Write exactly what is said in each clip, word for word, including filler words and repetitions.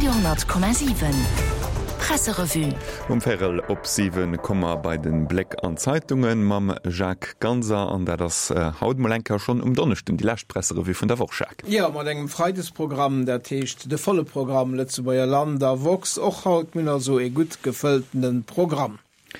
Radio,hundert Komma sieben Presserevue. Um Ferrel op sieben Komma bei den Black an Zeitungen mam Jacques Ganser an der das äh, Hautmolenker schon um Donnerchten die Lächtpresserevue vun der Woche. Ja, mat engem Freitesprogramm der Techt de volle Programm letze beier Land der Vox och haut Münner so e gut gefüllten Programm.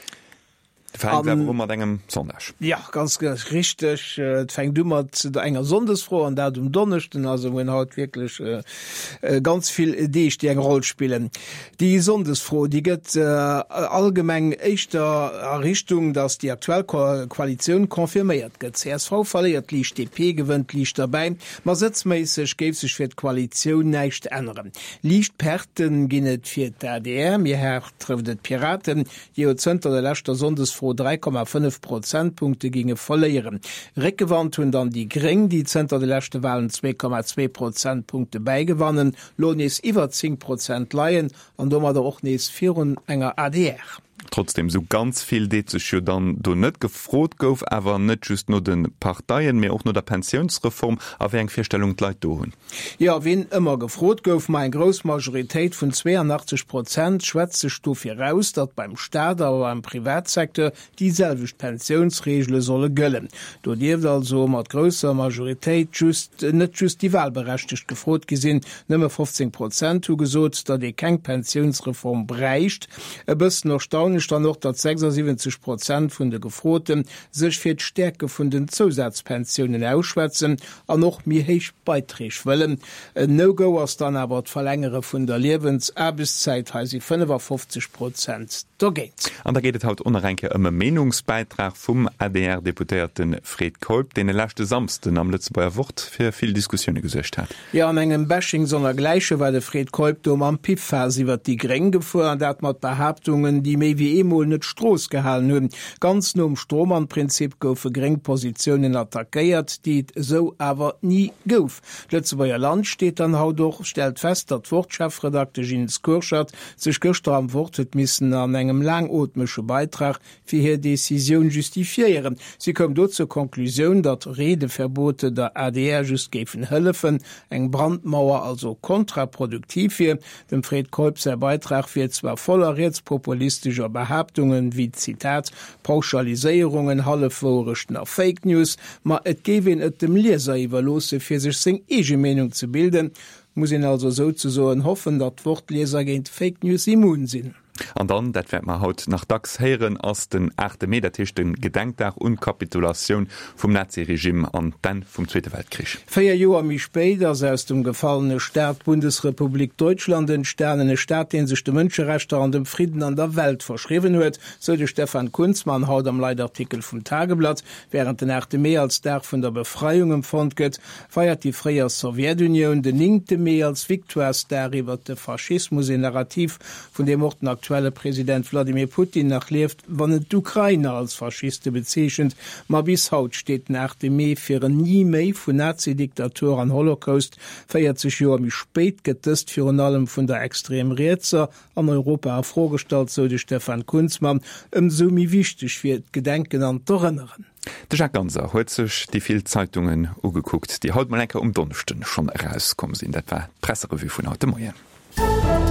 Um, engem Sonntag. Ja, ganz, ganz richtig. Et fängt dummer zu der enger Sondesfrau an der um Donnerchten, also wenn haut wirklich äh, ganz viel Idee die eng Rolle spielen. Die Sondesfrau, die geht äh, allgemein echter Errichtung, dass die aktuelle Ko- Koalition konfirmiert geht. C S V verliert, L I D P gewinnt, liegt dabei. Man sitzmäßig gibt sich für die Koalition nicht ändern. Lichtperten gehen nicht für die R D R, mir her trifft die Piraten, die Zentner der letzten Sondesfrau drei Komma fünf Prozentpunkte ginge verlieren. Reckgewandt hun dann die Gring, die Zentner der letzte Wahlen zwei Komma zwei Prozentpunkte beigewannen, Lohn ist über zehn Prozent leihen und dummer der auch nicht vier enger A D R. Trotzdem so ganz viel de ze dann du net gefrot gouf, aber net just nur den Parteien mehr auch nur der Pensionsreform a eng Vierstellung leit do hun. Ja, wen immer gefrot gouf ma en Großmajorität von zweiundachtzig Prozent Schwätzestufe heraus, dat beim Staat aber beim Privatsektor dieselbe Pensionsregel solle göllen. Du dirft also mat größer Majorität just net just die Wahlberechtigt gefrot gesinn, nimmer fünfzehn Prozent zugesot, dat die keng Pensionsreform breicht, e bis noch staun dann noch dat sechsundsiebzig Prozent vun der Gefroten sech fir d'Stärke vun den Zusatzpensionen ausschwätzen an noch mir heich beitrich wëllen. No-go ass dann aber d Verlängere vun der Lebenserbiszeit ha sie fünfundfünfzig Prozent. Da geht's. An da geht haut unerrenke ëmme Menungsbeitrag vum A D R-Deputierten Fred Kolb, den er lachte samsten am Lützebauer Wort fir viel Diskussionen gesuercht hat. Ja, an engem Bashing sonder Gleiche war de Fred Kolb dom am Pipphas iwwer die Gring gefu an dat mat Behauptungen, die méi wie emol net Stroos gehalen hunn. Ganz no um Stromanprinzip goufe Gringpositionen attackéiert, die so awer nie gouf. Lützebauer Land steht an haut doch, stellt fest, dat Wortchefredakte Gilles Kurschat sech gëster am Wort huet missen an engem langotmesche Beitrag fir hier Decision justifiieren. Sie kom dort zur Konklusion, dat Redeverbote der A D R just gefen hëllefen, eng Brandmauer also kontraproduktiv hier. Dem Fred Kolb sein Beitrag fir zwar voller rechtspopulistischer Behauptungen wie Zitat Pauschalisierungen, Halleforichten auf Fake News, ma et gewin et dem Leser iwwerlose fir sich seg ege Meinung zu bilden, muss ihn also so zu so hoffen, dat Wortleser géint Fake News immun sinn. An dann, dat werd man haut nach Dax heieren ass den achte Metertisch den Gedenkdach und Kapitulation vum Naziregime an den vum Zweite Weltkrieg. Feier Joer mi später se aus dem gefallene Staat Bundesrepublik Deutschland den sternene Staat, den sich de Mënscherechter an dem Frieden an der Welt verschrieben huet, so de Stefan Kunzmann haut am Leitartikel vom Tageblatt, während den achte Mai als Tag vun der Befreiung empfand gëtt, feiert die Freier Sowjetunion den linkte Mai als Viktoirstar iwwer de Faschismus in Narrativ, von dem Orten aktuelle Präsident Wladimir Putin nachlebt, wann et d'Ukraine als Faschiste bezeechend, ma bis haut steht nach dem Mai fir en nie méi vun Nazi-Diktatur an Holocaust, feiert sich Joer mi spät getest fir an allem vun der Extremrezer an Europa hervorgestalt, so de Stefan Kunzmann, ëm so mi wichtig fir d Gedenken an d'Erinneren. De Jacques Ganser huet sech die viel Zeitungen ugeguckt, die haut mal enker um Donnerchten schon herauskommen sinn, dat war Presserevue vun heute Morgen.